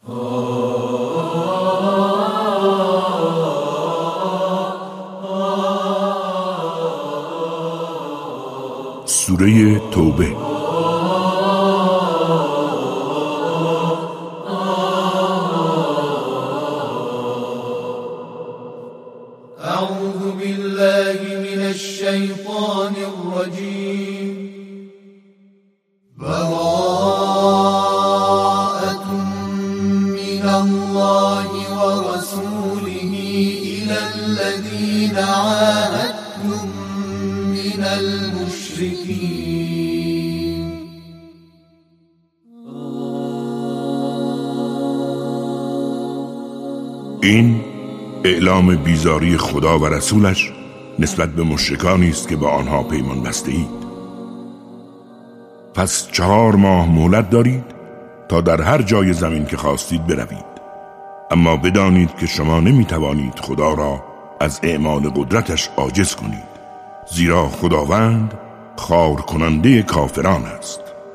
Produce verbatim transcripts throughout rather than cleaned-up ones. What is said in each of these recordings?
سوره توبه. اعوذ بالله من الشیطان الرجیم. براءة من الله ورسوله إلى الذين عاهدتم من المشركين. این اعلام بیزاری خدا و رسولش نسبت به مشرکانی است که با آنها پیمان بسته اید. پس چهار ماه مهلت دارید تا در هر جای زمین که خواستید بروید، اما بدانید که شما نمیتوانید خدا را از اعمال قدرتش عاجز کنید، زیرا خداوند خار کننده کافران است.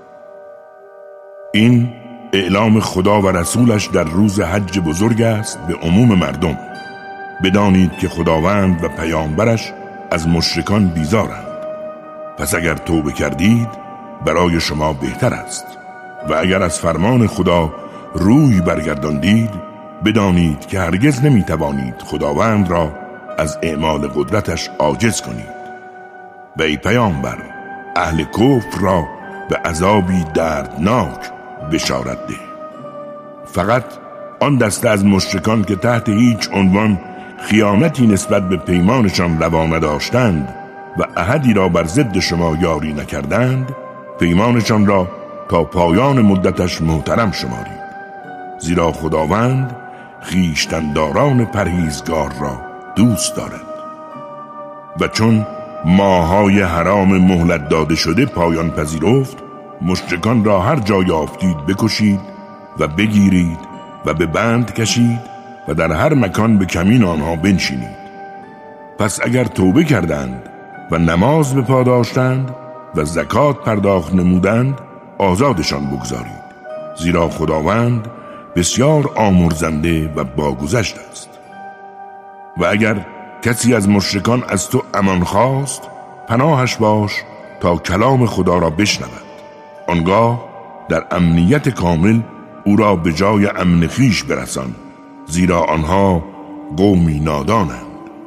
این اعلام خدا و رسولش در روز حج بزرگ است به عموم مردم. بدانید که خداوند و پیامبرش از مشرکان بیزارند. پس اگر توبه کردید برای شما بهتر است، و اگر از فرمان خدا روی برگرداندید بدانید که هرگز نمیتوانید خداوند را از اعمال قدرتش عاجز کنید. و ای پیامبر، اهل کفر را به عذابی دردناک بشارت ده. فقط آن دسته از مشرکان که تحت هیچ عنوان خیانتی نسبت به پیمانشان روا نداشتند و عهدی را بر ضد شما یاری نکردند، پیمانشان را تا پایان مدتش محترم شمارید، زیرا خداوند خویشتن‌داران پرهیزگار را دوست دارد. و چون ماه‌های حرام مهلت داده شده پایان پذیرفت، مشرکان را هر جا یافتید بکشید و بگیرید و به بند کشید و در هر مکان به کمین آنها بنشینید. پس اگر توبه کردند و نماز به پا داشتند و زکات پرداخت نمودند، آزادشان بگذارید، زیرا خداوند بسیار آمرزنده و باگذشت است. و اگر کسی از مشرکان از تو امان خواست، پناهش باش تا کلام خدا را بشنود. آنگاه در امنیت کامل او را به جای امن خویش برسان، زیرا آنها قومی نادانند.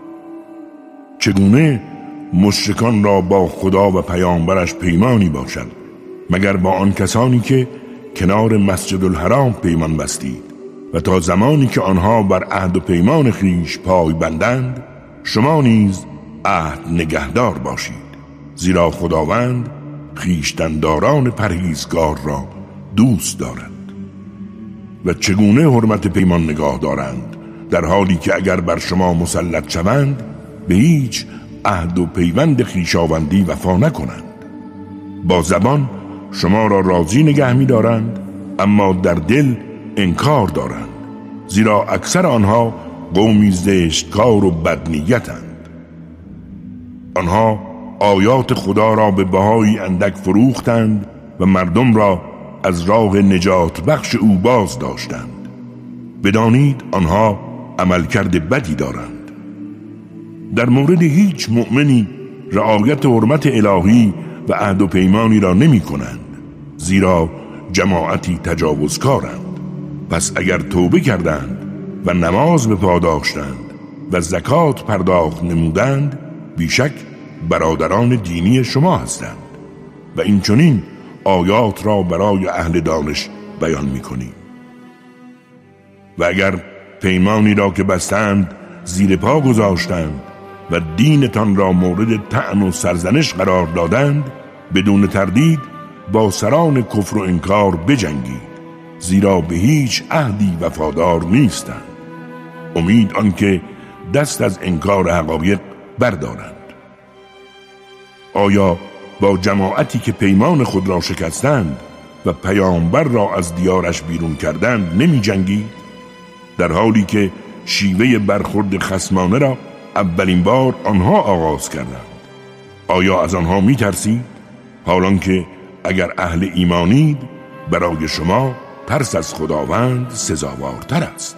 چگونه مشرکان را با خدا و پیامبرش پیمانی باشد مگر با آن کسانی که کنار مسجد الحرام پیمان بستید و تا زمانی که آنها بر عهد و پیمان خویش پای بندند شما نیز عهد نگهدار باشید، زیرا خداوند خویشتن‌داران پرهیزگار را دوست دارد. و چگونه حرمت پیمان نگاه دارند در حالی که اگر بر شما مسلط شوند به هیچ عهد و پیوند خویشاوندی وفا نکنند. با زبان شما را راضی نگه می دارند، اما در دل انکار دارند، زیرا اکثر آنها قومی زشتکار و بدنیتند. آنها آیات خدا را به بهای اندک فروختند و مردم را از راه نجات بخش او باز داشتند. بدانید آنها عملکرد بدی دارند. در مورد هیچ مؤمنی رعایت حرمت الهی و عهد و پیمانی را نمی کنند، زیرا جماعتی تجاوزکارند. پس اگر توبه کردند و نماز به پا داشتند و زکات پرداخت نمودند، بیشک برادران دینی شما هستند. و این چنین آیات را برای اهل دانش بیان می‌کنیم. و اگر پیمانی را که بستند زیر پا گذاشتند و دینتان را مورد طعن و سرزنش قرار دادند، بدون تردید با سران کفر و انکار بجنگید، زیرا به هیچ عهدی وفادار نیستند. امید آنکه دست از انکار حقایق بردارند. آیا با جماعتی که پیمان خود را شکستند و پیامبر را از دیارش بیرون کردند نمی جنگید، در حالی که شیوه برخورد خصمانه را اولین بار آنها آغاز کردند؟ آیا از آنها می ترسید؟ حالان که اگر اهل ایمانید برای شما ترس از خداوند سزاوارتر است.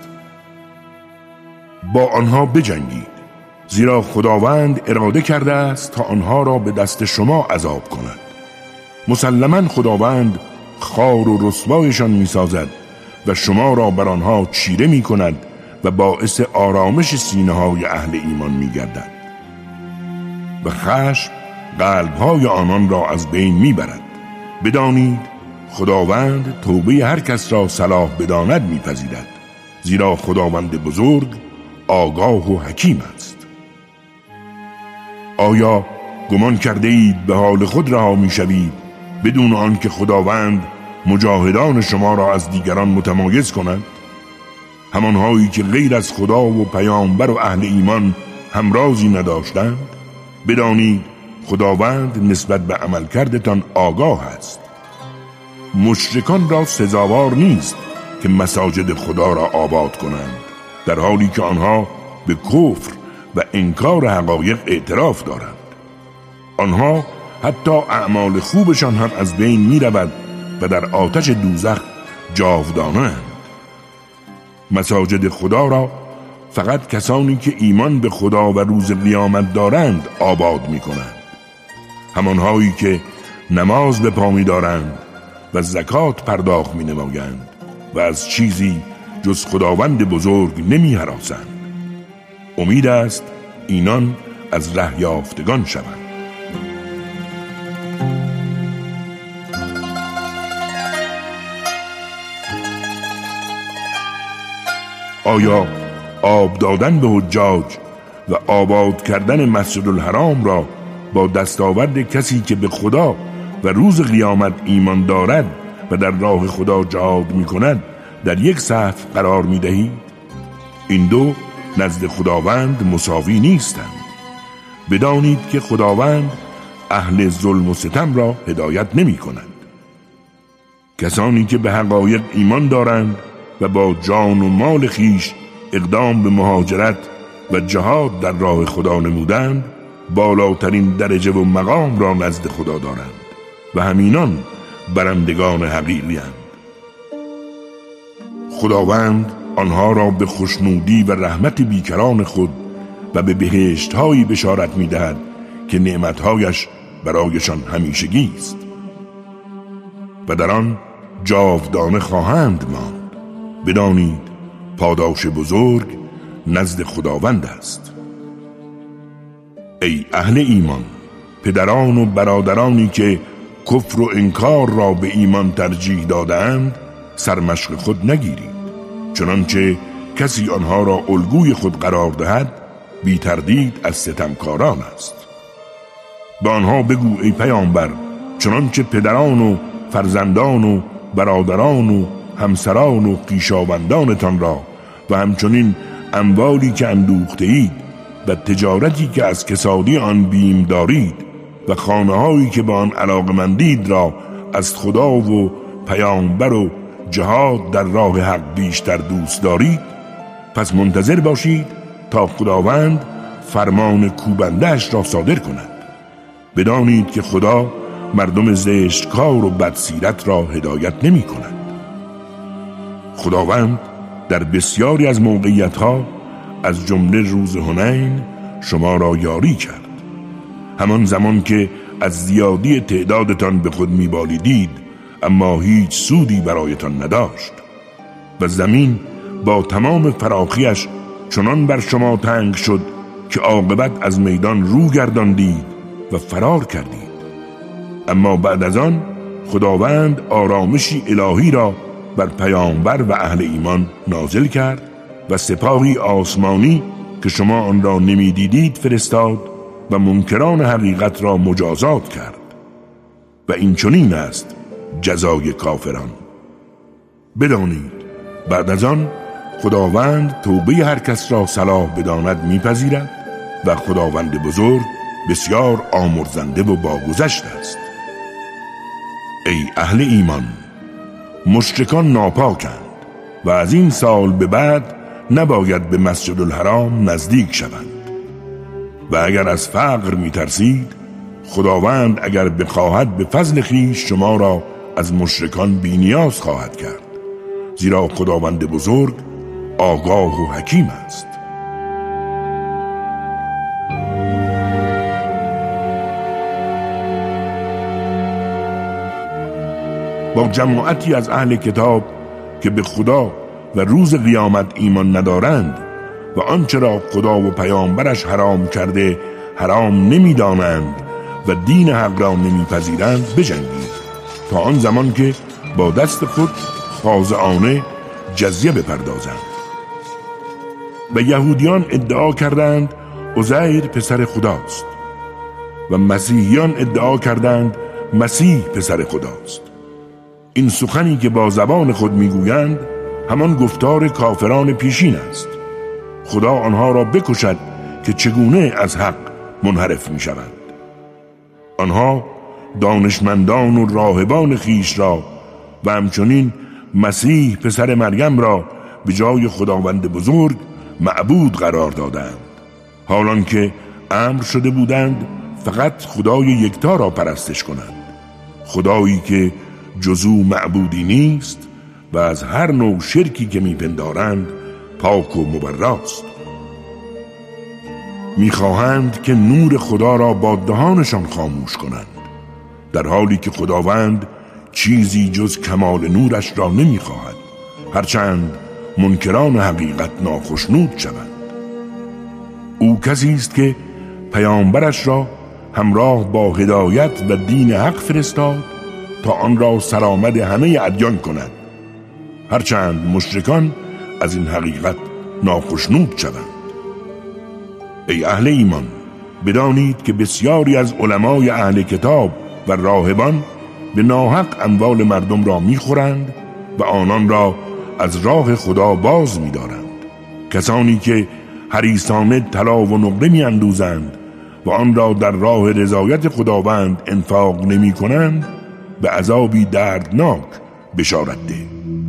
با آنها بجنگید، زیرا خداوند اراده کرده است تا آنها را به دست شما عذاب کند. مسلماً خداوند خوار و رسوایشان می سازد و شما را بر آنها چیره می کند و باعث آرامش سینه های اهل ایمان می گردد و خشم قلب‌های آنان را از بین می برد. بدانید خداوند توبه هر کس را صلاح بداند می پذیرد، زیرا خداوند بزرگ آگاه و حکیم است. آیا گمان کرده اید به حال خود رها می شوید بدون آنکه خداوند مجاهدان شما را از دیگران متمایز کند؟ همانهایی که غیر از خدا و پیامبر و اهل ایمان همرازی نداشتند؟ بدانید خداوند نسبت به عمل کردتان آگاه است. مشرکان را سزاوار نیست که مساجد خدا را آباد کنند، در حالی که آنها به کفر و انکار حقایق اعتراف دارند. آنها حتی اعمال خوبشان هم از بین می رود و در آتش دوزخ جاودانه‌اند. مساجد خدا را فقط کسانی که ایمان به خدا و روز قیامت دارند آباد می کنند. همانهایی که نماز به پا می دارند و زکات پرداخت می نمایند و از چیزی جز خداوند بزرگ نمی هراسند. امید است اینان از ره یافتگان شوند. آیا آب دادن به حجاج و آباد کردن مسجد الحرام را با دستاورد کسی که به خدا و روز قیامت ایمان دارد و در راه خدا جهاد می کند در یک صف قرار می دهید؟ این دو نزد خداوند مساوی نیستند. بدانید که خداوند اهل ظلم و ستم را هدایت نمی کند. کسانی که به حقایق ایمان دارند و با جان و مال خیش اقدام به مهاجرت و جهاد در راه خدا نمودند بالاترین درجه و مقام را نزد خدا دارند و همینان برندگان حقیقی اند. خداوند آنها را به خوشنودی و رحمت بیکران خود و به بهشت‌هایی بشارت می‌دهد که نعمت‌هایش برایشان همیشگی است و در آن جاودانه خواهند ماند. بدانید پاداش بزرگ نزد خداوند است. ای اهل ایمان، پدران و برادرانی که کفر و انکار را به ایمان ترجیح دادند سرمشق خود نگیرید، چنانچه کسی آنها را الگوی خود قرار دهد بی تردید از ستمکاران است. به آنها بگو ای پیامبر، چنانچه پدران و فرزندان و برادران و همسران و خویشاوندانتان را و همچنین اموالی که اندوخته اید و تجارتی که از کسادی آن بیم دارید و خانه‌هایی که به آن علاقمندید را از خدا و پیامبر و جهاد در راه حق بیشتر دوست دارید، پس منتظر باشید تا خداوند فرمان کوبنده‌اش را صادر کند. بدانید که خدا مردم زشتکار و بدسیرت را هدایت نمی کند. خداوند در بسیاری از موقعیت‌ها از جمله روز حنین شما را یاری کرد، همان زمان که از زیادی تعدادتان به خود می‌بالیدید اما هیچ سودی برایتان نداشت و زمین با تمام فراخیش چنان بر شما تنگ شد که عاقبت از میدان رو گرداندید و فرار کردید. اما بعد از آن خداوند آرامشی الهی را بر پیامبر و اهل ایمان نازل کرد و سپاهی آسمانی که شما آن را نمیدیدید فرستاد و منکران حقیقت را مجازات کرد و این چنین است جزای کافران. بدانید بعد از آن خداوند توبه هر کس را صلاح بداند میپذیرد و خداوند بزرگ بسیار آمرزنده و باگذشت است. ای اهل ایمان، مشرکان ناپاکند و از این سال به بعد نباید به مسجد الحرام نزدیک شوند و اگر از فقر میترسید خداوند اگر بخواهد به فضل خویش شما را از مشرکان بی نیاز خواهد کرد زیرا خداوند بزرگ آگاه و حکیم است. با جماعتی از اهل کتاب که به خدا و روز قیامت ایمان ندارند و آنچه را خدا و پیامبرش حرام کرده حرام نمی‌دانند و دین حق را نمی‌پذیرند بجنگید تا آن زمان که با دست خود خاضعانه جزیه بپردازند. و یهودیان ادعا کردند عزیر پسر خداست و مسیحیان ادعا کردند مسیح پسر خداست. این سخنی که با زبان خود میگویند همان گفتار کافران پیشین است. خدا آنها را بکشد که چگونه از حق منحرف می شوند. آنها دانشمندان و راهبان خیش را و همچنین مسیح پسر مریم را به جای خداوند بزرگ معبود قرار دادند، حالان که امر شده بودند فقط خدای یکتا را پرستش کنند، خدایی که جزو معبودی نیست و از هر نوع شرکی که میپندارند پاک و مبراست. میخواهند که نور خدا را با دهانشان خاموش کنند، در حالی که خداوند چیزی جز کمال نورش را نمیخواهد، هرچند منکران حقیقت ناخشنود شوند. او کسی است که پیامبرش را همراه با هدایت و دین حق فرستاد تا آن را سرآمد همه ادیان کند، هرچند مشرکان از این حقیقت ناخشنود شوند. ای اهل ایمان، بدانید که بسیاری از علمای اهل کتاب و راهبان به ناحق اموال مردم را میخورند و آنان را از راه خدا باز می‌دارند. کسانی که حریصانه طلا و نقره می‌اندوزند و آن را در راه رضایت خداوند انفاق نمی‌کنند، به عذابی دردناک بشارت ده.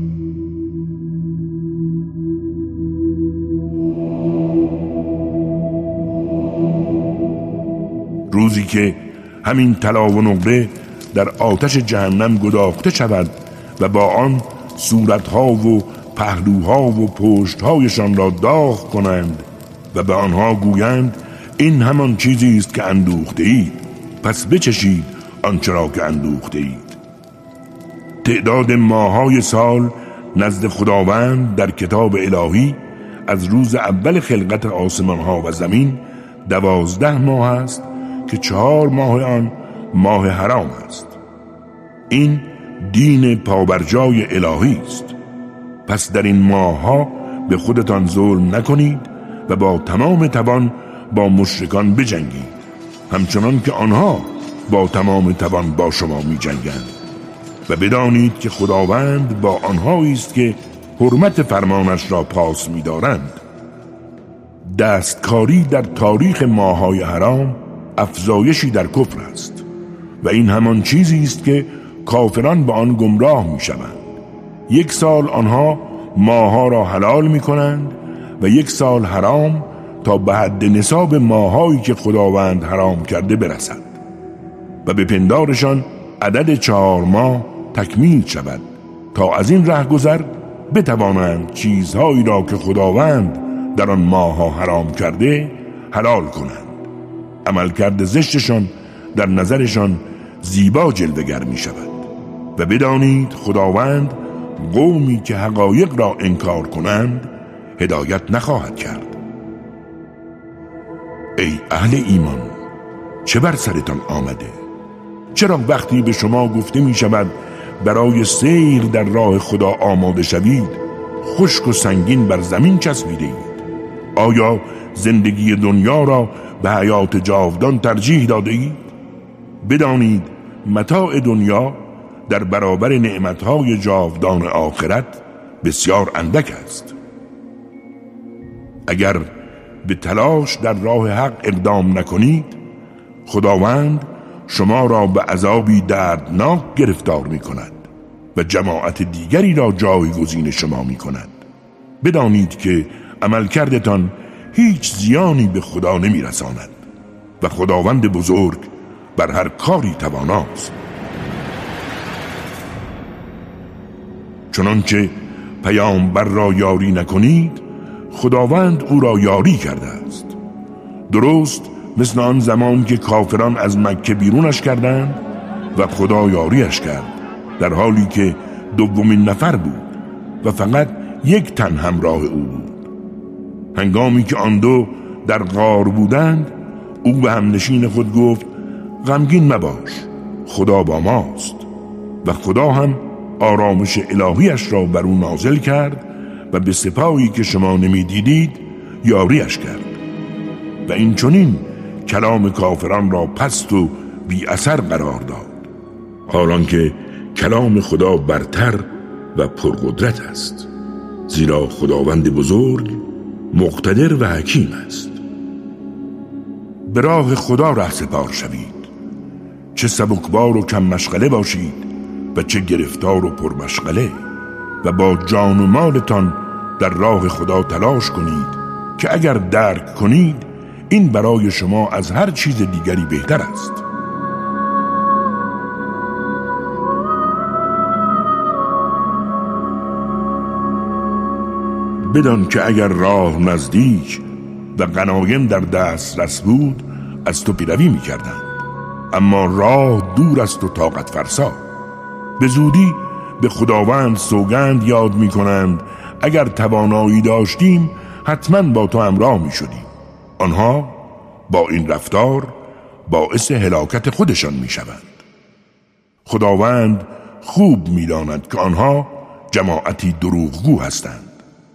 روزی که همین طلا و نقره در آتش جهنم گداخته شود و با آن صورتها و پهلوها و پشتهایشان را داغ کنند و به آنها گویند این همان چیزی است که اندوخته اید، پس بچشید آنچه را که اندوخته اید. تعداد ماه‌های سال نزد خداوند در کتاب الهی از روز اول خلقت آسمان‌ها و زمین دوازده ماه است که چهار ماه آن ماه حرام است. این دین پابرجای الهی است. پس در این ماه‌ها به خودتان ظلم نکنید و با تمام توان با مشرکان بجنگید، همچنان که آنها با تمام توان با شما می جنگند. و بدانید که خداوند با آنهایی است که حرمت فرمانش را پاس می دارند. دستکاری در تاریخ ماه‌های حرام افزایشی در کفر است و این همان چیزی است که کافران به آن گمراه می شوند. یک سال آنها ماه‌ها را حلال می کنند و یک سال حرام تا به حد نصاب ماهایی که خداوند حرام کرده برسد و به پندارشان عدد چهار ماه تکمیل شود تا از این رهگذر بتوانند چیزهایی را که خداوند در آن ماه‌ها حرام کرده حلال کنند. عملکرد زشتشان در نظرشان زیبا جلوه‌گر می شود. و بدانید خداوند قومی که حقایق را انکار کنند هدایت نخواهد کرد. ای اهل ایمان، چه بر سرتان آمده؟ چرا وقتی به شما گفته می شود برای سیر در راه خدا آماده شوید، خشک و سنگین بر زمین چسبیده اید؟ آیا زندگی دنیا را به حیات جاودان ترجیح داده اید؟ بدانید متاع دنیا در برابر نعمتهای جاودان آخرت بسیار اندک است. اگر به تلاش در راه حق اقدام نکنید، خداوند شما را به عذابی دردناک گرفتار می کند و جماعت دیگری را جایگزین شما می کند. بدانید که عملکردتان هیچ زیانی به خدا نمی رساند و خداوند بزرگ بر هر کاری تواناست. چنانچه پیامبر را یاری نکنید خداوند او را یاری کرده است. درست مثل آن زمان که کافران از مکه بیرونش کردند و خدا یاریش کرد در حالی که دومین نفر بود و فقط یک تن همراه او بود. هنگامی که آن دو در غار بودند او به همنشین خود گفت غمگین مباش، خدا با ماست. و خدا هم آرامش الهیش را بر او نازل کرد و به سپاهی که شما نمی دیدید یاریش کرد. و این چنین کلام کافران را پست و بی اثر قرار داد، حالان که کلام خدا برتر و پرقدرت است، زیرا خداوند بزرگ مقتدر و حکیم است. به راه خدا رهسپار شوید، چه سبکبار و کم مشغله باشید و چه گرفتار و پرمشغله، و با جان و مالتان در راه خدا تلاش کنید که اگر درک کنید این برای شما از هر چیز دیگری بهتر است. بدان که اگر راه نزدیک و غنایم در دست رس بود از تو پیروی می کردند، اما راه دور است و طاقت فرسا. به زودی به خداوند سوگند یاد می کنند اگر توانایی داشتیم حتما با تو همراه می شدیم. آنها با این رفتار باعث هلاکت خودشان می شوند. خداوند خوب می داند که آنها جماعتی دروغگو هستند.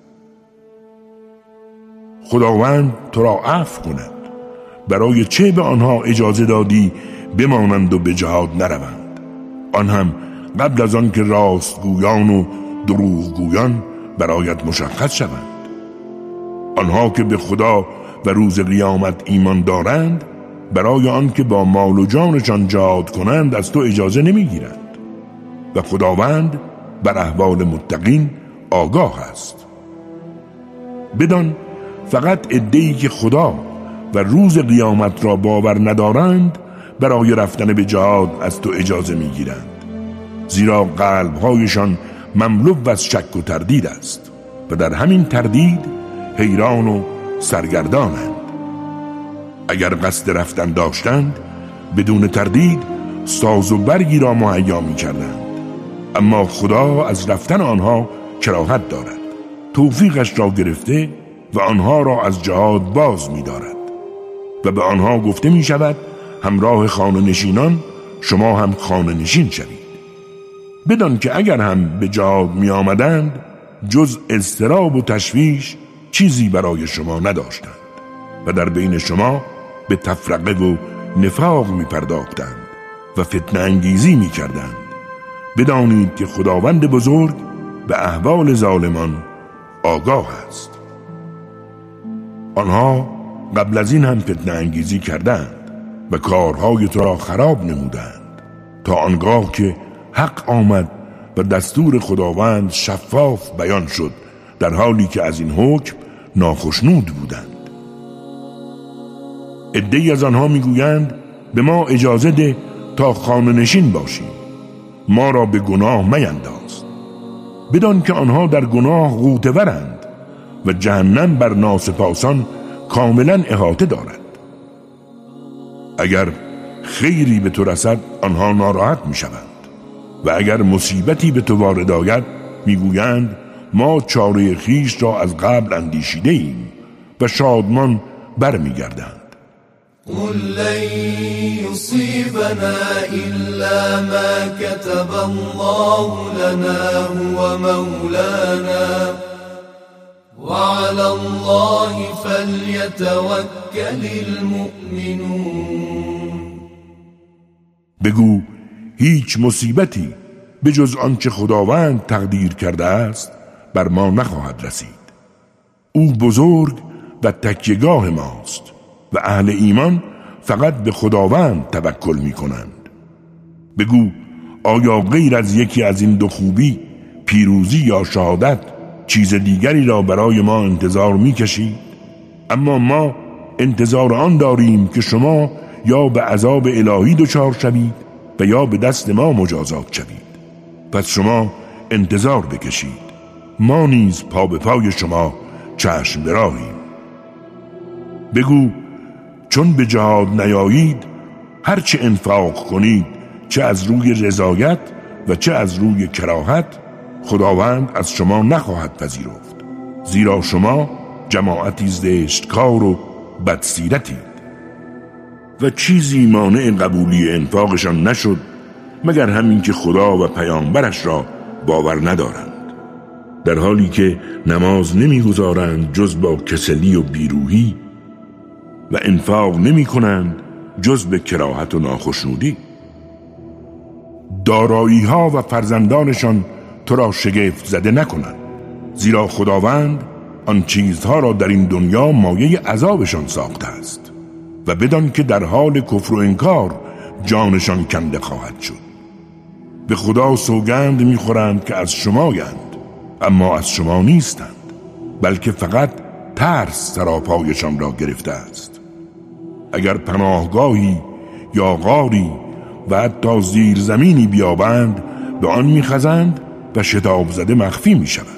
خداوند تو را عفو کند، برای چه به آنها اجازه دادی بمانند و به جهاد نروند، آن هم قبل از آن که راستگویان و دروغگویان برایت مشخص شوند. آنها که به خدا و روز قیامت ایمان دارند برای آن که با مال و جانشان جهاد کنند از تو اجازه نمیگیرند و خداوند بر احوال متقین آگاه است. بدان فقط عده‌ای که خدا و روز قیامت را باور ندارند برای رفتن به جهاد از تو اجازه میگیرند، زیرا قلبهایشان مملو از شک و تردید است و در همین تردید حیران و سرگردانند. اگر قصد رفتن داشتند بدون تردید ساز و برگی را مهیا می‌کردند، اما خدا از رفتن آنها کراهت دارد، توفیقش را گرفته و آنها را از جهاد باز می‌دارد و به آنها گفته می‌شود همراه خانه نشینان شما هم خانه نشین شوید. بدان که اگر هم به جهاد می آمدند جز اضطراب و تشویش چیزی برای شما نداشتند و در بین شما به تفرقه و نفاق می پرداختند و فتنه انگیزی می کردند. بدانید که خداوند بزرگ به احوال ظالمان آگاه است. آنها قبل از این هم فتنه انگیزی کردند و کارهای تو را خراب نمودند تا آنگاه که حق آمد و دستور خداوند شفاف بیان شد، در حالی که از این حکم ناخشنود بودند. عده‌ای از آنها میگویند به ما اجازه ده تا خانه نشین باشیم، ما را به گناه مینداز. بدان که آنها در گناه غوطه ورند و جهنم بر ناسپاسان کاملا احاطه دارد. اگر خیری به تو رسد آنها ناراحت می شوند و اگر مصیبتی به تو وارد آید میگویند ما چاره خیش را از قبل اندیشیده ایم و شادمان برمیگردند. قل لن يصيبنا إلا ما كتب الله لنا هو مولانا وعلى الله فليتوكل المؤمنون. بگو هیچ مصیبتی به جز آنچه خداوند تقدیر کرده است بر ما نخواهد رسید. او بزرگ و تکیهگاه ماست و اهل ایمان فقط به خداوند توکل می کنند. بگو آیا غیر از یکی از این دو خوبی، پیروزی یا شهادت، چیز دیگری را برای ما انتظار می کشید؟ اما ما انتظار آن داریم که شما یا به عذاب الهی دچار شوید و یا به دست ما مجازات شوید. پس شما انتظار بکشید ما نیز پا به پای شما چشم براهیم. بگو چون به جهاد نیایید هر چه انفاق کنید، چه از روی رضایت و چه از روی کراهت، خداوند از شما نخواهد پذیرفت، زیرا شما جماعتی زشتکار و بدسیرتید. و چیزی مانع قبولی انفاقشان نشد مگر همین که خدا و پیامبرش را باور ندارند، در حالی که نماز نمیگزارند جز با کسلی و بیروحی و انفاق نمی کنند جز به کراهت و ناخشنودی. دارایی ها و فرزندانشان تو را شگفت زده نکنند، زیرا خداوند آن چیزها را در این دنیا مایه عذابشان ساخته است و بدان که در حال کفر و انکار جانشان کنده خواهد شد. به خدا سوگند میخورند که از شمایند، اما از شما نیستند، بلکه فقط ترس سراپایشان را گرفته است. اگر پناهگاهی یا غاری و حتی زیر زمینی بیابند به آن میخزند و شتاب زده مخفی میشوند.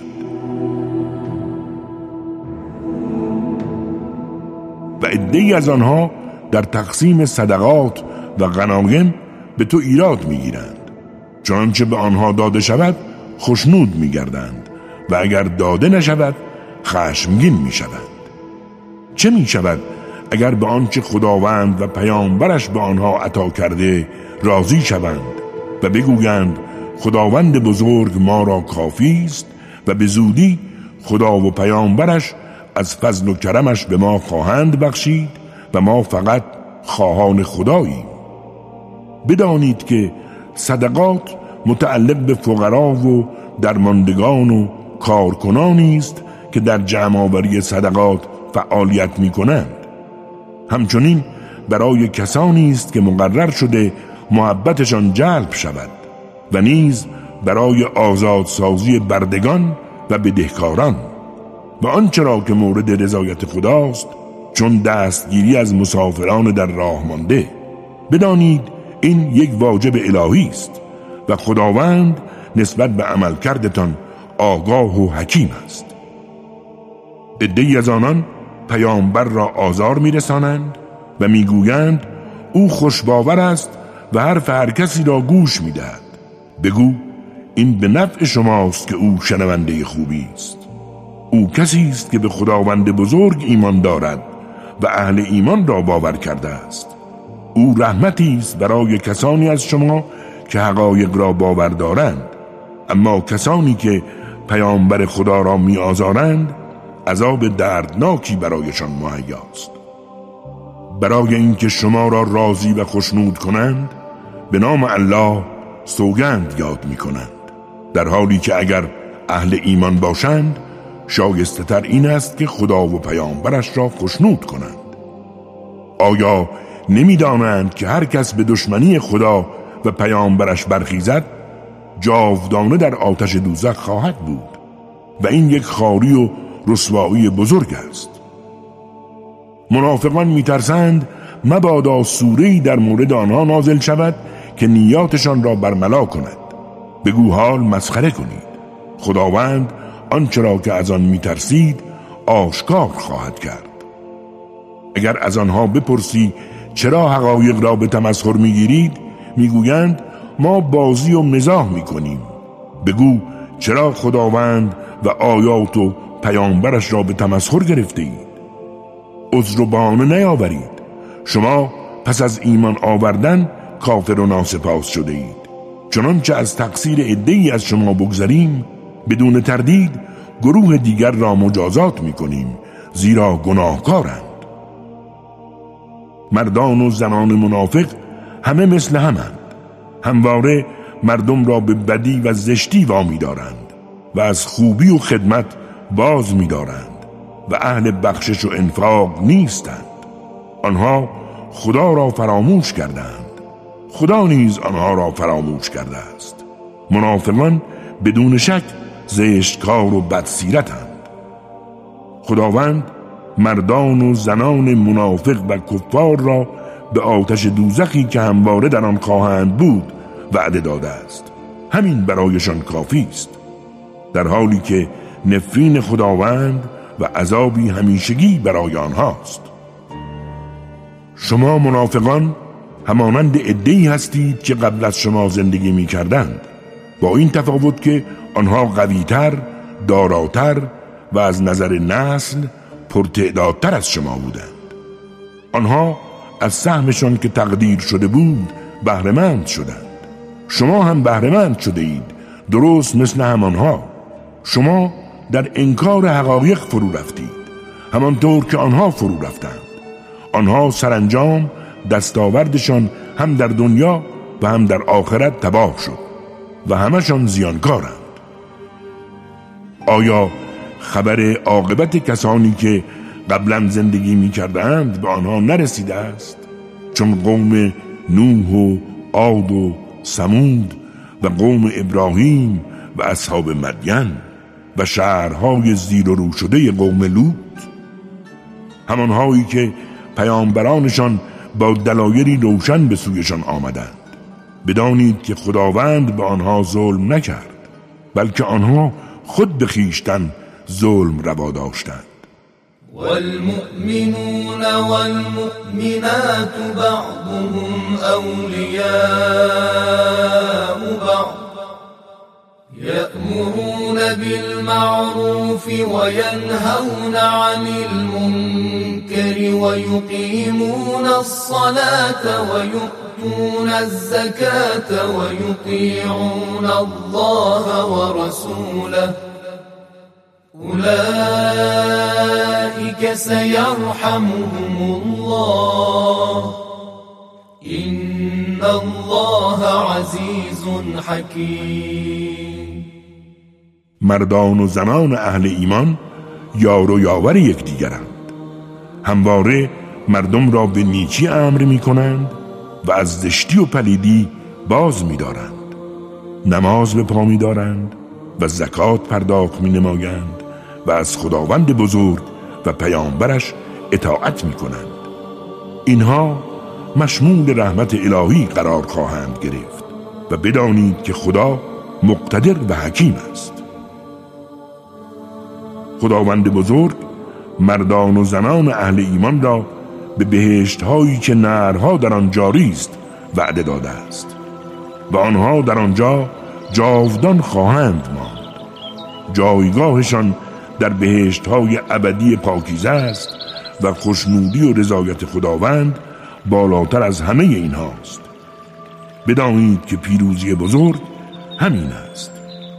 و عده‌ای از آنها در تقسیم صدقات و غنایم به تو ایراد میگیرند، چنانچه به آنها داده شود خشنود میگردند و اگر داده نشود خشمگین میشوند. چه میشود اگر به آنچه خداوند و پیامبرش به آنها عطا کرده راضی شوند و بگویند خداوند بزرگ ما را کافی است و به زودی خدا و پیامبرش از فضل و کرمش به ما خواهند بخشید و ما فقط خواهان خداییم. بدانید که صدقات متعلق به فقرا و درماندگان و کارکنانی است که در جمع‌آوری صدقات فعالیت می کنند. همچنین برای کسانی است که مقرر شده محبتشان جلب شود و نیز برای آزادسازی بردگان و بدهکاران و آنچه را که مورد رضایت خداست، چون دستگیری از مسافران در راه مانده. بدانید این یک واجب الهی است و خداوند نسبت به عمل کردتان آگاه و حکیم است. عده‌ای از آنان پیامبر را آزار میرسانند و میگویند او خوشباور است و حرف هر کسی را گوش میدهد. بگو این به نفع شماست که او شنونده خوبی است. او کسی است که به خداوند بزرگ ایمان دارد و اهل ایمان را باور کرده است. او رحمتی است برای کسانی از شما که حقایق را باور دارند، اما کسانی که پیامبر خدا را می آزارند عذاب دردناکی برایشان مهیاست. برای اینکه شما را راضی و خوشنود کنند به نام الله سوگند یاد می کنند، در حالی که اگر اهل ایمان باشند شایسته تر این است که خدا و پیامبرش را خوشنود کنند. آیا نمی دانند که هر کس به دشمنی خدا و پیامبرش برخیزد جاودانه در آتش دوزخ خواهد بود و این یک خواری و رسوایی بزرگ است. منافقان می ترسند مبادا سوره‌ای در مورد آنها نازل شود که نیاتشان را برملا کند. بگو حال مسخره کنید، خداوند آنچه را که از آن می ترسید آشکار خواهد کرد. اگر از آنها بپرسی چرا حقایق را به تمسخر می گیرید، می گویند ما بازی و مزاح می کنیم. بگو چرا خداوند و آیات و پیامبرش را به تمسخر گرفته اید؟ عذر و بهانه نیاورید. شما پس از ایمان آوردن کافر و ناسپاس شده اید. چنانچه از تقصیر عده‌ای از شما بگذریم بدون تردید گروه دیگر را مجازات می کنیم، زیرا گناهکارند. مردان و زنان منافق همه مثل همند، همواره مردم را به بدی و زشتی وامی دارند و از خوبی و خدمت باز می دارند و اهل بخشش و انفاق نیستند. آنها خدا را فراموش کردند، خدا نیز آنها را فراموش کرده است. منافقان بدون شک زشتکار و بدسیرتند. خداوند مردان و زنان منافق و کفار را به آتش دوزخی که همواره در آن خواهند بود وعده داده است. همین برایشان کافی است، در حالی که نفرین خداوند و عذابی همیشگی برای آنهاست. شما منافقان همانند عده‌ای هستید که قبل از شما زندگی می کردند، با این تفاوت که آنها قوی‌تر، داراتر و از نظر نسل پرتعدادتر از شما بودند. آنها از سهمشان که تقدیر شده بود بهره‌مند شدند. شما هم بهره‌مند شده اید، درست مثل همانها. شما در انکار حقایق فرو رفتید، همانطور که آنها فرو رفتند. آنها سرانجام دستاوردشان هم در دنیا و هم در آخرت تباه شد و همشان زیانکارند. آیا خبر عاقبت کسانی که قبلا زندگی می کردند به آنها نرسیده است؟ چون قوم نوح و عاد و ثمود و قوم ابراهیم و اصحاب مدین و شهرهای زیر و رو شده قوم لوط، همانهایی که پیامبرانشان با دلایلی روشن به سویشان آمدند. بدانید که خداوند به آنها ظلم نکرد، بلکه آنها خود به خویشتن ظلم روا داشتند. والمؤمنون والمؤمنات بعضهم أولياء بعض يأمرون بالمعروف وينهون عن المنكر ويقيمون الصلاة ويؤتون الزكاة ويطيعون الله ورسوله أولئك سيرحمهم الله إن الله عزيز حكيم. مردان و زنان اهل ایمان یار و یاور یکدیگرند. همواره مردم را به نیکی امر می کنند و از زشتی و پلیدی باز می دارند. نماز به پا می دارند و زکات پرداخت می نمایند و از خداوند بزرگ و پیامبرش اطاعت می کنند. اینها مشمول رحمت الهی قرار خواهند گرفت و بدانید که خدا مقتدر و حکیم است. خداوند بزرگ مردان و زنان اهل ایمان را به بهشت هایی که نهرها در آن جاری است وعده داده است و آنها در آنجا جاودان خواهند ماند. جایگاهشان در بهشت های ابدی پاکیزه است و خوشنودی و رضایت خداوند بالاتر از همه اینهاست. بدانید که پیروزی بزرگ همین است.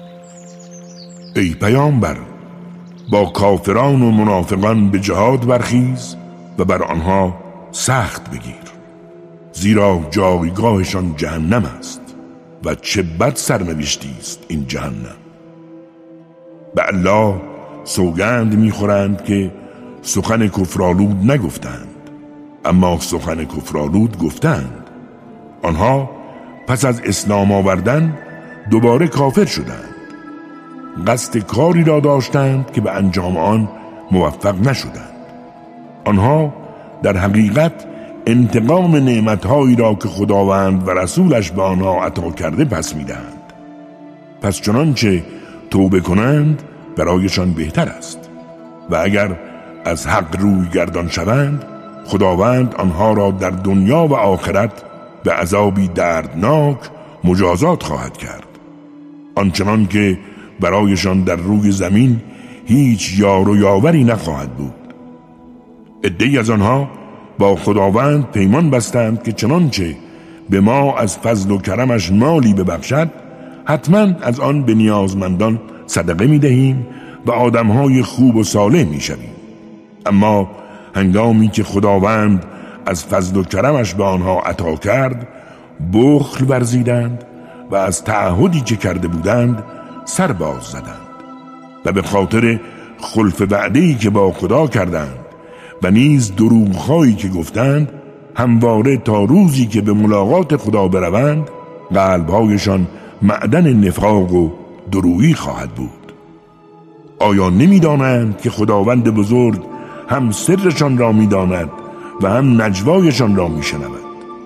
ای پیامبر، با کافران و منافقان به جهاد برخیز و بر آنها سخت بگیر، زیرا جایگاهشان جهنم است و چه بد سرنوشتی است این جهنم. به الله سوگند میخورند که سخن کفرآلود نگفتند، اما سخن کفرآلود گفتند. آنها پس از اسلام آوردن دوباره کافر شدند. قصد کاری را داشتند که به انجام آن موفق نشدند. آنها در حقیقت انتقام نعمتهایی را که خداوند و رسولش به آنها عطا کرده پس میدهند. پس چنانچه توبه کنند برایشان بهتر است و اگر از حق روی گردان شوند خداوند آنها را در دنیا و آخرت به عذابی دردناک مجازات خواهد کرد، آنچنان که برایشان در روی زمین هیچ یار و یاوری نخواهد بود. عده‌ای از آنها با خداوند پیمان بستند که چنانچه به ما از فضل و کرمش مالی ببخشد حتما از آن به نیازمندان صدقه می دهیم و آدمهای خوب و صالح می شویم. اما هنگامی که خداوند از فضل و کرمش به آنها عطا کرد بخل ورزیدند و از تعهدی که کرده بودند سر باز زدند و به خاطر خلف وعده‌ای که با خدا کردند و نیز دروغ‌هایی که گفتند همواره تا روزی که به ملاقات خدا بروند قلب‌هایشان معدن نفاق و درویی خواهد بود. آیا نمی‌دانند که خداوند بزرگ هم سرشان را می‌داند و هم نجوایشان را می‌شنود؟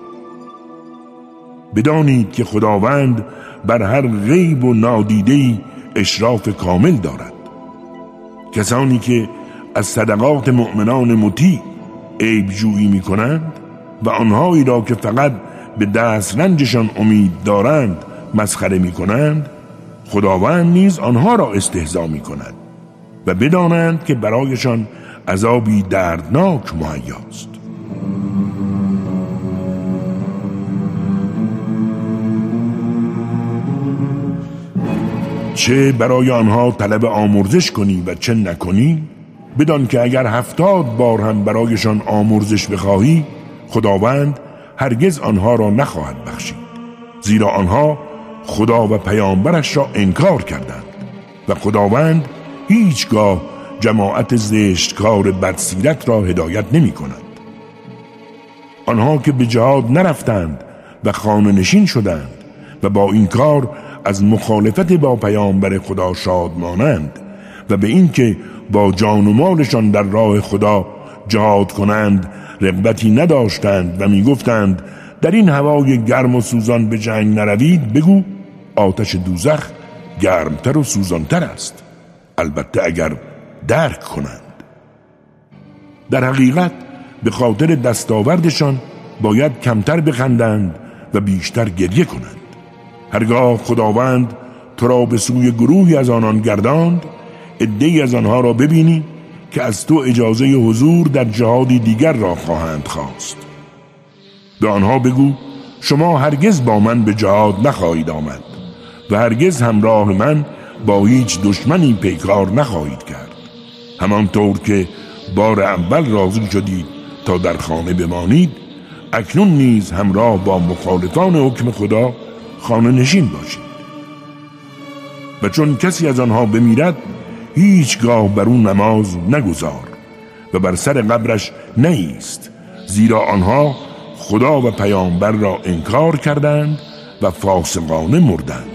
بدانید که خداوند بر هر غیب و نادیده‌ای اشراف کامل دارد. کسانی که از صدقات مؤمنان مطیع عیب جویی می کنند و آنهایی را که فقط به دست رنجشان امید دارند مسخره می کنند، خداوند نیز آنها را استهزا می کند و بدانند که برایشان عذابی دردناک مهیاست. چه برای آنها طلب آمرزش کنی و چه نکنی، بدان که اگر هفتاد بار هم برایشان آمرزش بخواهی، خداوند هرگز آنها را نخواهد بخشید، زیرا آنها خدا و پیامبرش را انکار کردند و خداوند هیچگاه جماعت زشتکار بدسیرت را هدایت نمی کند. آنها که به جهاد نرفتند و خانه نشین شدند و با این کار از مخالفت با پیامبر خدا شادمانند و به این که با جان و مالشان در راه خدا جهاد کنند رغبتی نداشتند و می گفتند در این هوای گرم و سوزان به جنگ نروید، بگو آتش دوزخ گرمتر و سوزانتر است، البته اگر درک کنند. در حقیقت به خاطر دستاوردشان باید کمتر بخندند و بیشتر گریه کنند. هرگاه خداوند تو را به سوی گروهی از آنان گرداند، عده‌ای از آنها را ببینی که از تو اجازه حضور در جهادی دیگر را خواهند خواست. به آنها بگو شما هرگز با من به جهاد نخواهید آمد و هرگز همراه من با هیچ دشمنی پیکار نخواهید کرد. همانطور که بار اول راضی شدید تا در خانه بمانید، اکنون نیز همراه با مخالفان حکم خدا خانه نشین باشید. و چون کسی از آنها بمیرد، هیچگاه بر اون نماز نگذار و بر سر قبرش نایست، زیرا آنها خدا و پیامبر را انکار کردند و فاسقانه مردند.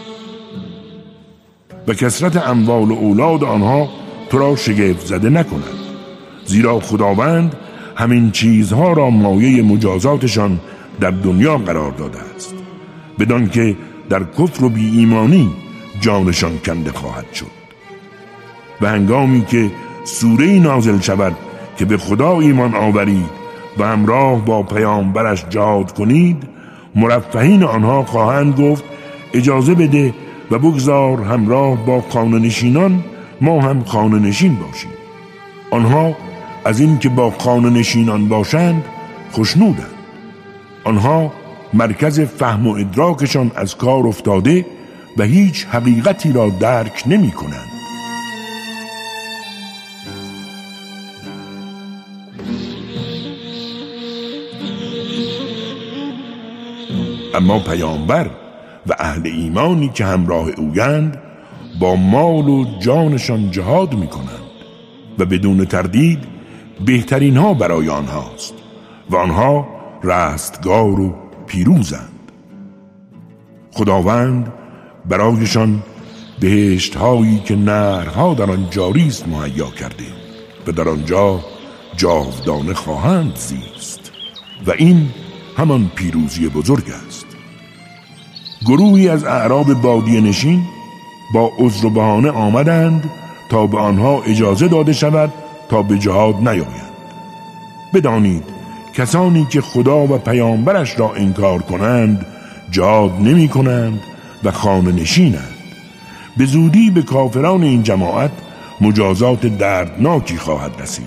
و کثرت اموال و اولاد آنها تو را شگفت زده نکند، زیرا خداوند همین چیزها را مایه مجازاتشان در دنیا قرار داده است، بدان که در کفر و بی ایمانی جانشان کنده خواهد شد. و هنگامی که سوره نازل شود که به خدا ایمان آورید و همراه با پیامبرش جهاد کنید، مرفهین آنها خواهند گفت اجازه بده و بگذار همراه با خانه نشینان ما هم خانه نشین باشیم. آنها از این که با خانه نشینان باشند خوشنودند. آنها مرکز فهم و ادراکشان از کار افتاده و هیچ حقیقتی را درک نمی کنند. اما پیامبر و اهل ایمانی که همراه اویند با مال و جانشان جهاد می کنند و بدون تردید بهترین ها برای آنهاست و آنها رستگار و پیروزند. خداوند برایشان بهشت هایی که نهرها در آن جاری است مهیا کرده و در آنجا جاودانه خواهند زیست و این همان پیروزی بزرگ است. گروهی از اعراب بادیه نشین با عذر و بهانه آمدند تا به آنها اجازه داده شود تا به جهاد نیایند. بدانید کسانی که خدا و پیامبرش را انکار کنند جهاد نمی کنند و خانه نشینند. به زودی به کافران این جماعت مجازات دردناکی خواهد رسید.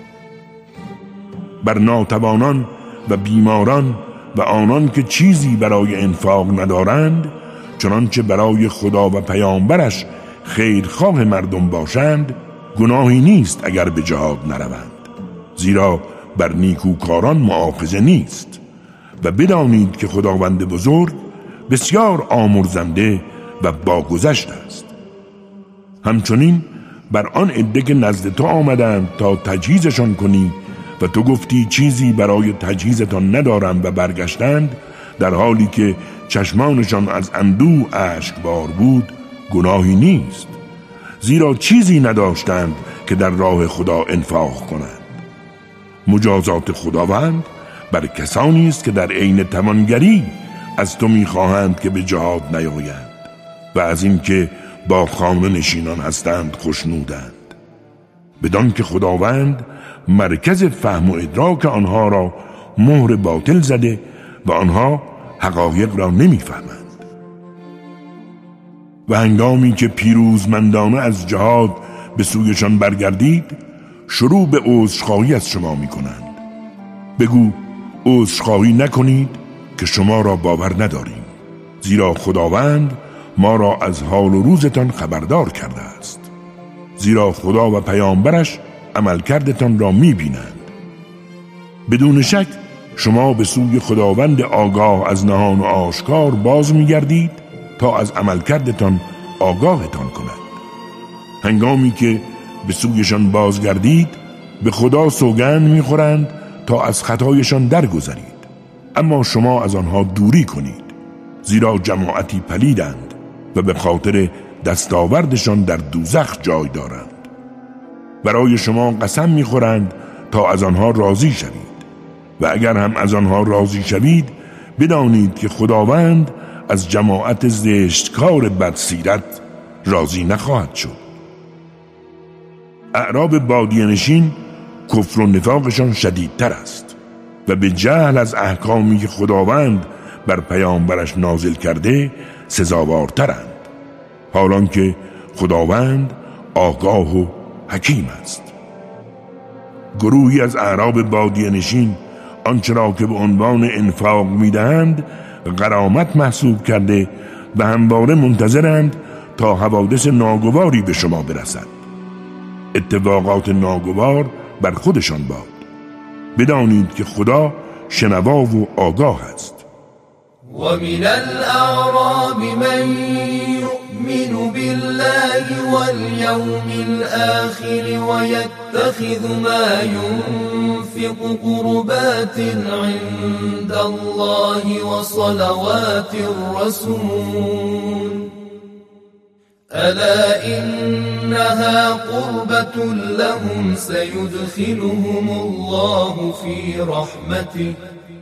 بر ناتوانان و بیماران و آنان که چیزی برای انفاق ندارند، چنانچه برای خدا و پیامبرش خیرخواه مردم باشند، گناهی نیست اگر به جهاد نروند، زیرا بر نیکوکاران مؤاخذه نیست. و بدانید که خداوند بزرگ بسیار آمرزنده و باگذشت است. همچنین بر آن عده که نزد تو آمدند تا تجهیزشان کنی و تو گفتی چیزی برای تجهیزتان ندارم و برگشتند، در حالی که چشمانشان از اندوه اشکبار بود، گناهی نیست، زیرا چیزی نداشتند که در راه خدا انفاق کنند. مجازات خداوند بر کسانی است که در عین توانگری از تو می‌خواهند که به جهاد نیایند و از این که با خانه نشینان هستند خوشنودند. بدان که خداوند مرکز فهم و ادراک آنها را مهر باطل زده و آنها حقایق را نمیفهمند. و هنگامی که پیروزمندانه از جهاد به سویشان برگردید شروع به عذرخواهی از شما می کنند. بگو عذرخواهی نکنید که شما را باور نداریم، زیرا خداوند ما را از حال و روزتان خبردار کرده است. زیرا خدا و پیامبرش عملکردتان را می بینند. بدون شک شما به سوی خداوند آگاه از نهان و آشکار باز می گردید تا از عملکردتان آگاهتان کند. هنگامی که به سویشان بازگردید به خدا سوگند می خورند تا از خطایشان درگذرید، اما شما از آنها دوری کنید، زیرا جماعتی پلیدند و به خاطر دستاوردشان در دوزخ جای دارند. برای شما قسم می خورند تا از آنها راضی شوید و اگر هم از آنها راضی شوید بدانید که خداوند از جماعت زشتکار بدسیرت راضی نخواهد شد. اعراب بادیه نشین کفر و نفاقشان شدیدتر است و به جهل از احکامی که خداوند بر پیامبرش نازل کرده سزاوارترند، حالان که خداوند آگاه و حکیم است. گروهی از اعراب بادیه نشین آنچه را که به عنوان انفاق میدهند غرامت محسوب کرده و همواره منتظرند تا حوادث ناگواری به شما برسد. اتفاقات ناگوار بر خودشان باد. بدانید که خدا شنوا و آگاه است. ومن الأعراب من يؤمن بالله واليوم الآخر ويتخذ ما ينفق قربات عند الله وصلوات الرسول ألا إنها قربة لهم سيدخلهم الله في رحمته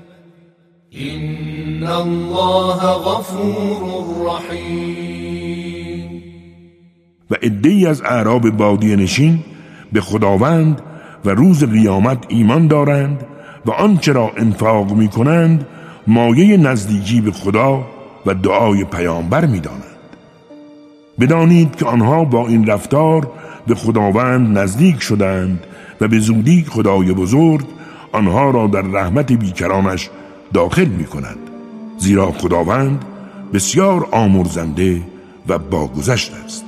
إن الله غفور رحیم. و عده‌ای از اعراب بادیه نشین به خداوند و روز قیامت ایمان دارند و آنچه را انفاق می کنند مایه نزدیکی به خدا و دعای پیامبر می دانند. بدانید که آنها با این رفتار به خداوند نزدیک شدند و به زودی خدای بزرگ آنها را در رحمت بیکرانش داخل می کند، زیرا خداوند بسیار آمرزنده و باگذشت است.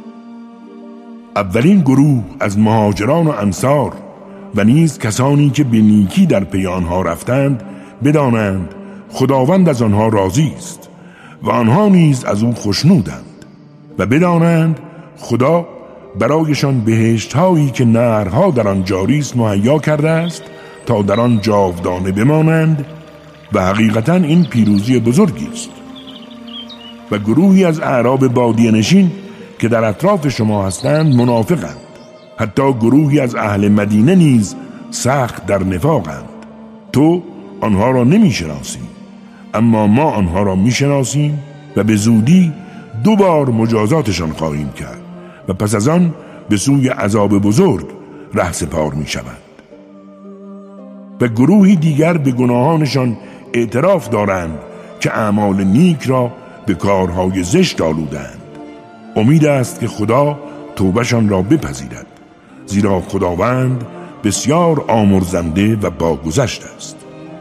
اولین گروه از مهاجران و انصار و نیز کسانی که به نیکی در پی آنها رفتند بدانند خداوند از آنها راضی است و آنها نیز از او خوشنودند و بدانند خدا برایشان بهشت هایی که نهرها در آن جاری است مهیا کرده است تا در آن جاودانه بمانند و حقیقتا این پیروزی بزرگی است. و گروهی از اعراب بادیه نشین که در اطراف شما هستند منافقند، حتی گروهی از اهل مدینه نیز سخت در نفاقند. تو آنها را نمی شناسی، اما ما آنها را می شناسیم و به زودی دو بار مجازاتشان خواهیم کرد و پس از آن به سوی عذاب بزرگ رهسپار می شوند. و گروهی دیگر به گناهانشان اعتراف دارند که اعمال نیک را به کارهای زشت آلودند. امید است که خدا توبهشان را بپذیرد، زیرا خداوند بسیار آمرزنده و باگذشت است.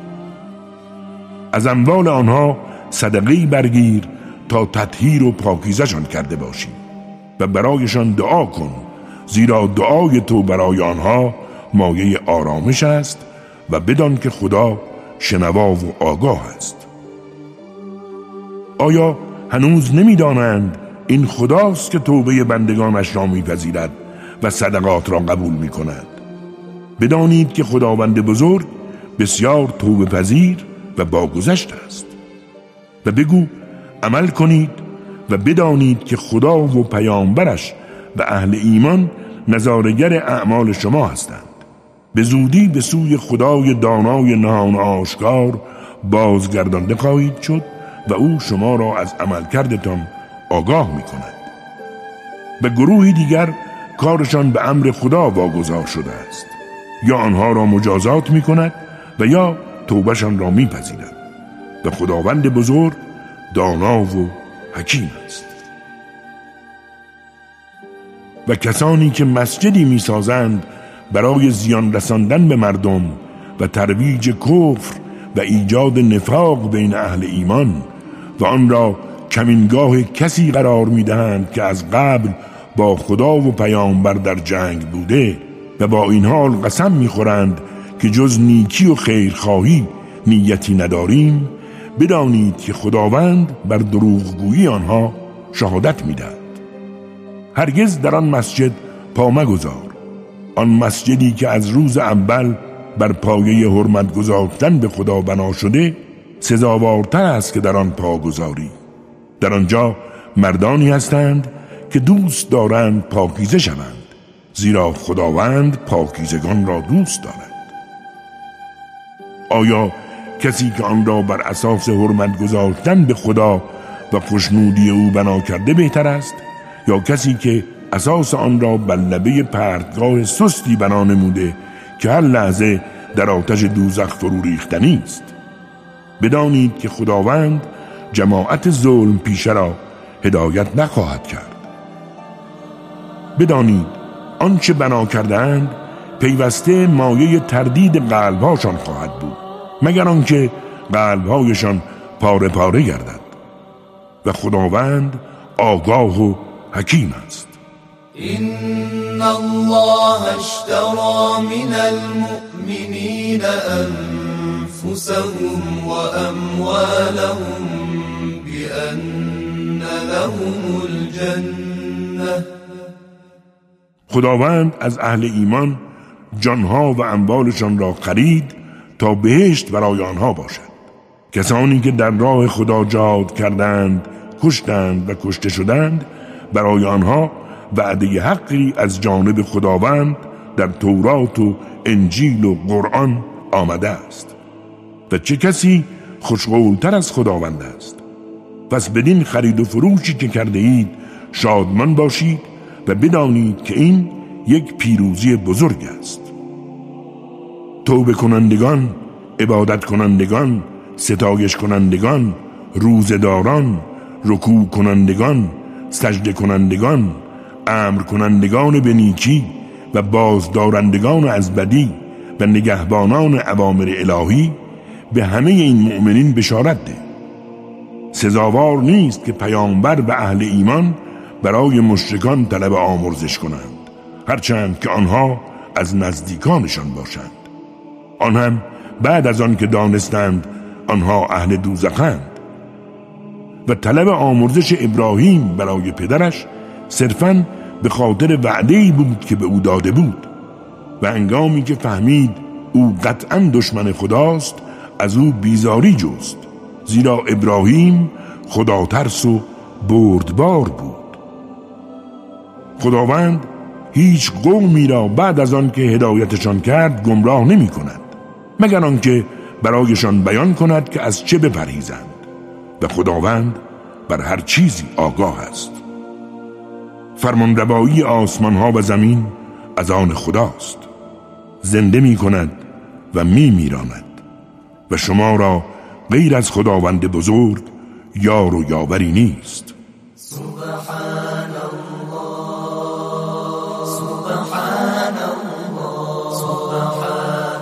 از اموال آنها صدقه‌ای برگیر تا تطهیر و پاکیزشان کرده باشی و برایشان دعا کن، زیرا دعای تو برای آنها مایه آرامش است و بدان که خدا شنوا و آگاه است. آیا هنوز نمی‌دانند این خداست که توبه بندگانش را می‌پذیرد و صدقات را قبول می‌کند؟ بدانید که خداوند بزرگ بسیار توبه پذیر و باگذشت است. و بگو عمل کنید و بدانید که خدا و پیامبرش و اهل ایمان نظارگر اعمال شما هستند. به زودی به سوی خدای دانای نهان آشکار بازگردانده خواهید شد و او شما را از عملکردتان آگاه می کند. و گروهی دیگر کارشان به امر خدا واگذار شده است. یا آنها را مجازات می کند و یا توبهشان را می پذیرد و خداوند بزرگ دانا و حکیم است. و کسانی که مسجدی می سازند برای زیان رساندن به مردم و ترویج کفر و ایجاد نفاق بین اهل ایمان و آن را کمینگاه کسی قرار می دهند که از قبل با خدا و پیامبر در جنگ بوده و با این حال قسم می خورند که جز نیکی و خیرخواهی نیتی نداریم، بدانید که خداوند بر دروغگویی آنها شهادت می دهد. هرگز در آن مسجد پا مگذار، آن مسجدی که از روز اول بر پایه حرمت گذاشتن به خدا بنا شده سزاوارتر است که در آن پا گذاری. در آنجا مردانی هستند که دوست دارند پاکیزه شوند، زیرا خداوند پاکیزگان را دوست دارد. آیا کسی که آن را بر اساس حرمت گذاشتن به خدا و خوشنودی او بنا کرده بهتر است، یا کسی که اساس آن را بر لبه پرتگاه سستی بنا نموده که هر لحظه در آتش دوزخ فرو ریختنی است؟ بدانید که خداوند جماعت ظلم پیشه را هدایت نخواهد کرد. بدانید آنچه بنا کردند پیوسته مایه تردید قلبهاشان خواهد بود، مگر آنکه قلبهایشان پاره پاره گردد. و خداوند آگاه و حکیم است. إن الله اشترى من المؤمنين أنفسهم وأموالهم بأن لهم الجنة. خداوند از اهل ایمان جانها و اموالشان را خرید تا بهشت برای آنها باشد. کسانی که در راه خدا جهاد کردند، کشتند و کشته شدند، برای آنها وعده حقی از جانب خداوند در تورات و انجیل و قرآن آمده است. و چه کسی خوشقولتر از خداوند است؟ پس بدین خرید و فروشی که کرده اید شادمان باشید و بدانید که این یک پیروزی بزرگ است. توبه کنندگان، عبادت کنندگان، ستایش کنندگان، روزداران، رکوع کنندگان، سجده کنندگان، امر کنندگان به نیکی و بازدارندگان از بدی و نگهبانان اوامر الهی به همه این مؤمنین بشارت ده. سزاوار نیست که پیامبر و اهل ایمان برای مشرکان طلب آمرزش کنند، هرچند که آنها از نزدیکانشان باشند، آن هم بعد از آن که دانستند آنها اهل دوزخند. و طلب آمرزش ابراهیم برای پدرش صرفاً به خاطر وعده‌ای بود که به او داده بود و هنگامی که فهمید او قطعاً دشمن خداست از او بیزاری جست، زیرا ابراهیم خدا ترس و بردبار بود. خداوند هیچ قومی را بعد از آن که هدایتشان کرد گمراه نمی کند، مگر آنکه برایشان بیان کند که از چه بپرهیزند و خداوند بر هر چیزی آگاه است. فرمانروایی آسمان ها و زمین از آن خداست، زنده می کند و می میراند و شما را غیر از خداوند بزرگ یار و یاوری نیست. سبحان الله سبحان الله سبحان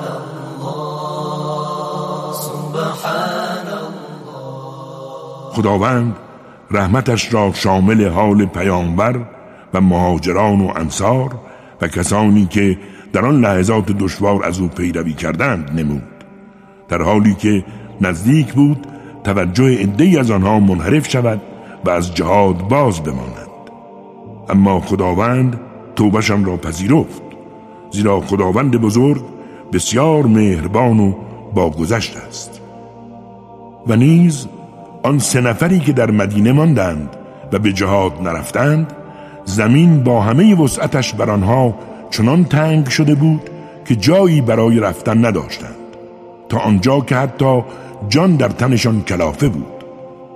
الله سبحان الله. خداوند رحمتش را شامل حال پیامبر و مهاجران و انصار و کسانی که در آن لحظات دشوار از او پیروی کردند نمود، در حالی که نزدیک بود توجه عده‌ای از آنها منحرف شود و از جهاد باز بمانند. اما خداوند توبه‌شان را پذیرفت، زیرا خداوند بزرگ بسیار مهربان و باگذشت است. و نیز آن سه نفری که در مدینه ماندند و به جهاد نرفتند، زمین با همه وسعتش بر آنها چنان تنگ شده بود که جایی برای رفتن نداشتند، تا آنجا که حتی جان در تنشان کلافه بود.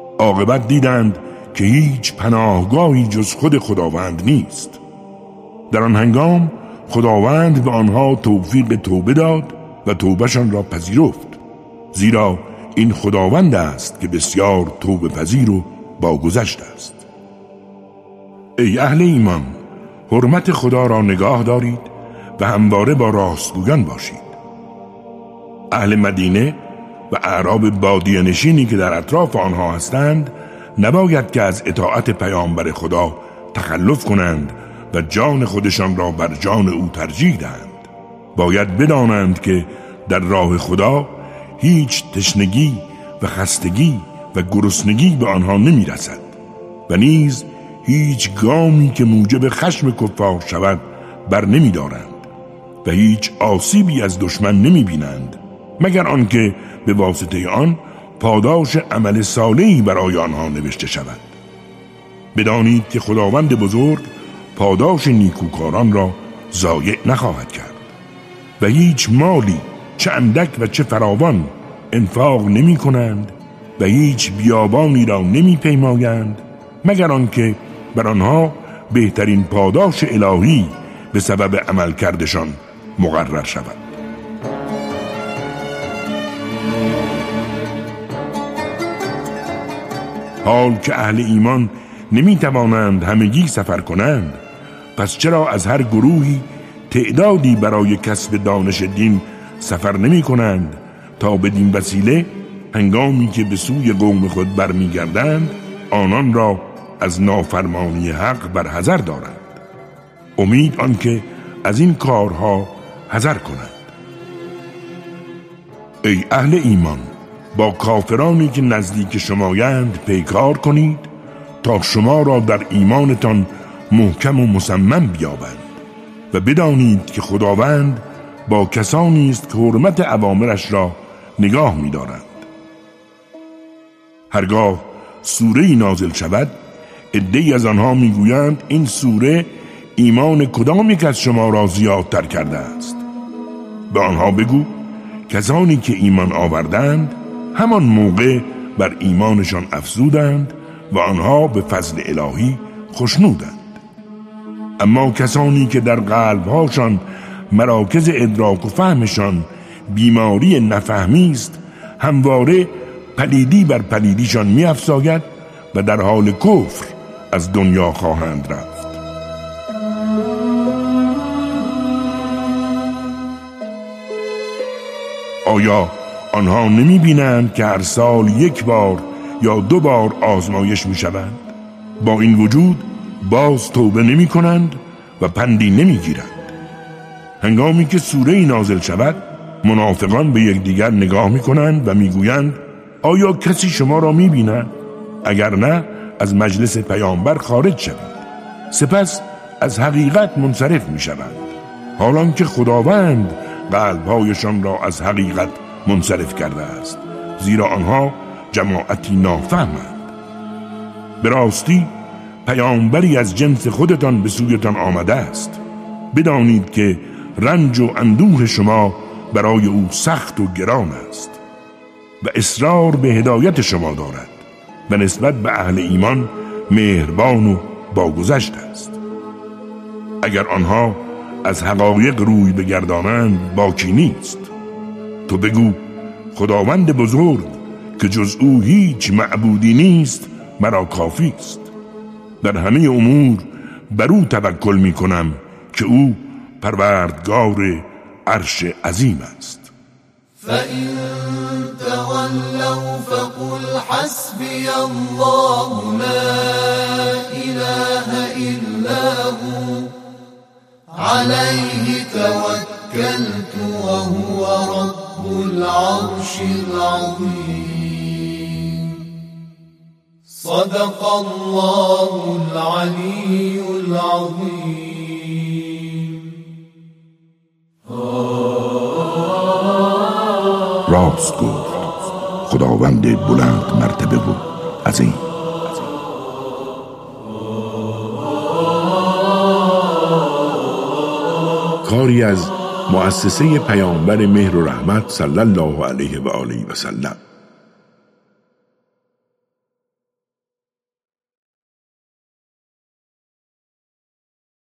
عاقبت دیدند که هیچ پناهگاهی جز خود خداوند نیست. در آن هنگام خداوند به آنها توفیق توبه داد و توبهشان را پذیرفت، زیرا این خداوند است که بسیار توبه پذیر و باگذشت است. ای اهل ایمان، حرمت خدا را نگاه دارید و همواره با راستگویان باشید. اهل مدینه و اعراب بادیه نشینی که در اطراف آنها هستند نباید که از اطاعت پیامبر خدا تخلف کنند و جان خودشان را بر جان او ترجیح دهند. باید بدانند که در راه خدا هیچ تشنگی و خستگی و گرسنگی به آنها نمی رسد و نیز هیچ گامی که موجب خشم کفار شود بر نمی دارند و هیچ آسیبی از دشمن نمی بینند مگر آنکه به واسطه آن پاداش عمل صالحی برای آنها نوشته شود. بدانید که خداوند بزرگ پاداش نیکوکاران را ضایع نخواهد کرد و هیچ مالی چه اندک و چه فراوان انفاق نمی کنند و هیچ بیابانی را نمی پیمایند مگر آنکه بر آنها بهترین پاداش الهی به سبب عمل کردشان مقرر شود. حال که اهل ایمان نمی توانند همگی سفر کنند، پس چرا از هر گروهی تعدادی برای کسب دانش دین سفر نمی کنند تا بدین وسیله هنگامی که به سوی قوم خود برمی گردند آنان را از نافرمانی حق بر حذر دارند. امید آنکه از این کارها حذر کنند. ای اهل ایمان، با کافرانی که نزدیک شمایند پیکار کنید تا شما را در ایمانتان محکم و مصمم بیابند و بدانید که خداوند با کسانی است که حرمت اوامرش را نگاه می‌دارند. هرگاه سوره‌ای نازل شود عده‌ای از آنها میگویند این سوره ایمان کدام یک از شما را زیادتر کرده است؟ به آنها بگو کسانی که ایمان آوردند همان موقع بر ایمانشان افزودند و آنها به فضل الهی خوشنودند. اما کسانی که در قلبهاشان مراکز ادراک و فهمشان بیماری نفهمی است همواره پلیدی بر پلیدیشان می افزاید و در حال کفر از دنیا خواهند رفت. آیا آنها نمی بینند که هر سال یک بار یا دو بار آزمایش می شوند؟ با این وجود باز توبه نمی کنند و پندی نمی گیرند. هنگامی که سوره‌ای نازل شود منافقان به یکدیگر نگاه می کنند و می گویند آیا کسی شما را می بیند؟ اگر نه از مجلس پیامبر خارج شوید. سپس از حقیقت منصرف می شوند، حالان که خداوند قلبهایشان را از حقیقت منصرف کرده است، زیرا آنها جماعتی نافهمند. به راستی پیامبری از جنس خودتان به سویتان آمده است. بدانید که رنج و اندوه شما برای او سخت و گران است و اصرار به هدایت شما دارد و نسبت به اهل ایمان مهربان و باگذشت است. اگر آنها از حقایق روی بگردانند باکی نیست. تو بگو خداوند بزرگ که جز او هیچ معبودی نیست مرا کافی است. در همه امور بر او توکل می کنم که او پروردگار عرش عظیم است. فَإِن تَوَلَّوْا فَقُلْ حَسْبِيَ اللَّهُ لَا إِلَهَ إِلَّا هُوَ عَلَيْهِ تَوَكَّلْتُ وَهُوَ رَبُّ الْعَرْشِ الْعَظِيمِ. صدق الله العلي العظيم. راست گفت خداوند بلند مرتبه و عظیم. کاری از مؤسسه پیامبر مهر و رحمت صلی الله علیه و آله و سلم.